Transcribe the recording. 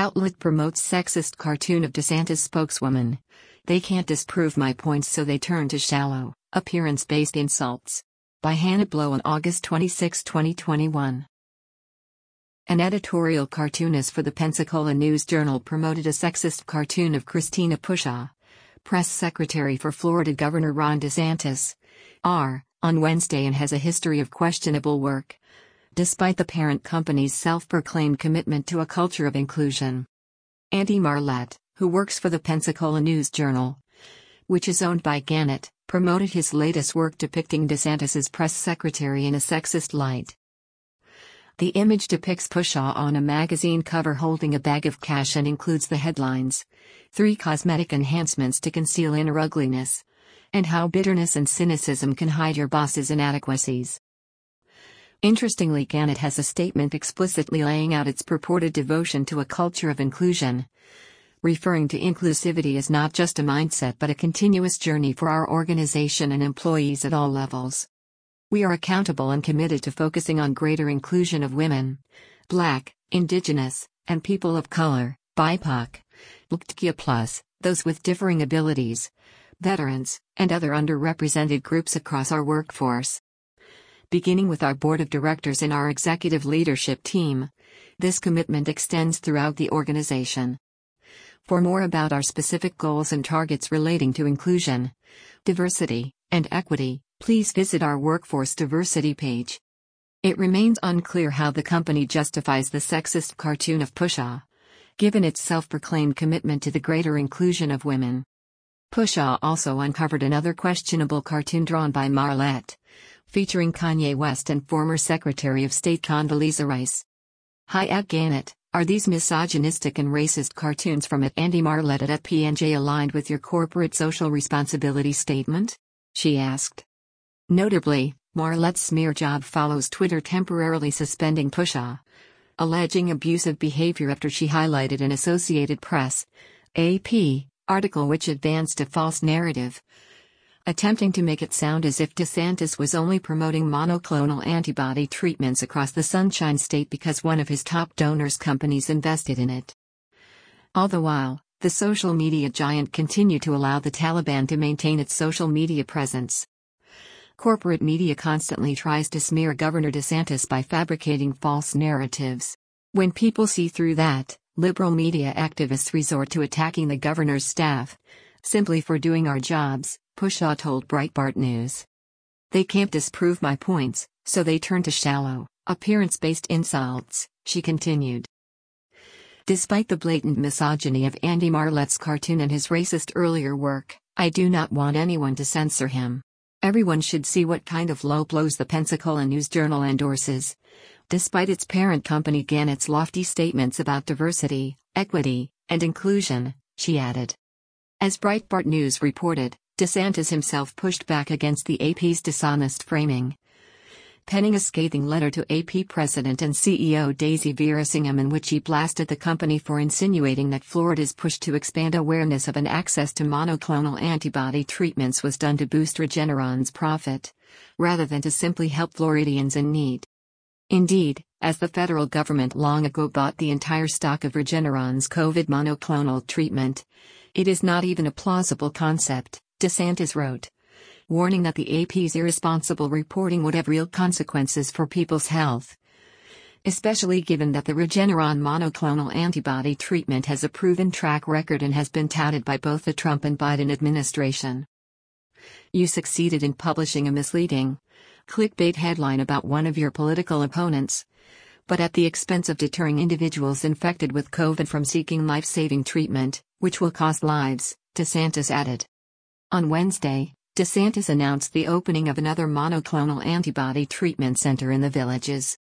Outlet promotes sexist cartoon of DeSantis spokeswoman. They can't disprove my points, so they turn to shallow, appearance-based insults. By Hannah Blow on August 26, 2021. An editorial cartoonist for the Pensacola News-Journal promoted a sexist cartoon of Christina Pushaw, press secretary for Florida Governor Ron DeSantis, on Wednesday, and has a history of questionable work, despite the parent company's self-proclaimed commitment to a culture of inclusion. Andy Marlette, who works for the Pensacola News-Journal, which is owned by Gannett, promoted his latest work depicting DeSantis's press secretary in a sexist light. The image depicts Pushaw on a magazine cover holding a bag of cash and includes the headlines, 3 cosmetic enhancements to conceal inner ugliness, and how bitterness and cynicism can hide your boss's inadequacies. Interestingly, Gannett has a statement explicitly laying out its purported devotion to a culture of inclusion, referring to inclusivity as not just a mindset but a continuous journey for our organization and employees at all levels. We are accountable and committed to focusing on greater inclusion of women, Black, Indigenous, and people of color, BIPOC, LGBTQ+, those with differing abilities, veterans, and other underrepresented groups across our workforce. Beginning with our board of directors and our executive leadership team, this commitment extends throughout the organization. For more about our specific goals and targets relating to inclusion, diversity, and equity, please visit our workforce diversity page. It remains unclear how the company justifies the sexist cartoon of Pushaw, given its self-proclaimed commitment to the greater inclusion of women. Pushaw also uncovered another questionable cartoon drawn by Marlette, featuring Kanye West and former Secretary of State Condoleezza Rice. Hi at Gannett, are these misogynistic and racist cartoons from Andy Marlette at PNJ aligned with your corporate social responsibility statement? She asked. Notably, Marlette's smear job follows Twitter temporarily suspending Pushaw, alleging abusive behavior after she highlighted an Associated Press (AP) article which advanced a false narrative, attempting to make it sound as if DeSantis was only promoting monoclonal antibody treatments across the Sunshine State because one of his top donors' companies invested in it. All the while, the social media giant continued to allow the Taliban to maintain its social media presence. Corporate media constantly tries to smear Governor DeSantis by fabricating false narratives. When people see through that, liberal media activists resort to attacking the governor's staff, simply for doing our jobs, Pushaw told Breitbart News. They can't disprove my points, so they turn to shallow, appearance-based insults, she continued. Despite the blatant misogyny of Andy Marlette's cartoon and his racist earlier work, I do not want anyone to censor him. Everyone should see what kind of low blows the Pensacola News-Journal endorses, despite its parent company Gannett's lofty statements about diversity, equity, and inclusion, she added. As Breitbart News reported, DeSantis himself pushed back against the AP's dishonest framing, penning a scathing letter to AP President and CEO Daisy Verasingham in which he blasted the company for insinuating that Florida's push to expand awareness of and access to monoclonal antibody treatments was done to boost Regeneron's profit, rather than to simply help Floridians in need. Indeed, as the federal government long ago bought the entire stock of Regeneron's COVID monoclonal treatment, it is not even a plausible concept, DeSantis wrote, warning that the AP's irresponsible reporting would have real consequences for people's health, especially given that the Regeneron monoclonal antibody treatment has a proven track record and has been touted by both the Trump and Biden administration. You succeeded in publishing a misleading, clickbait headline about one of your political opponents, but at the expense of deterring individuals infected with COVID from seeking life-saving treatment, which will cost lives, DeSantis added. On Wednesday, DeSantis announced the opening of another monoclonal antibody treatment center in the Villages,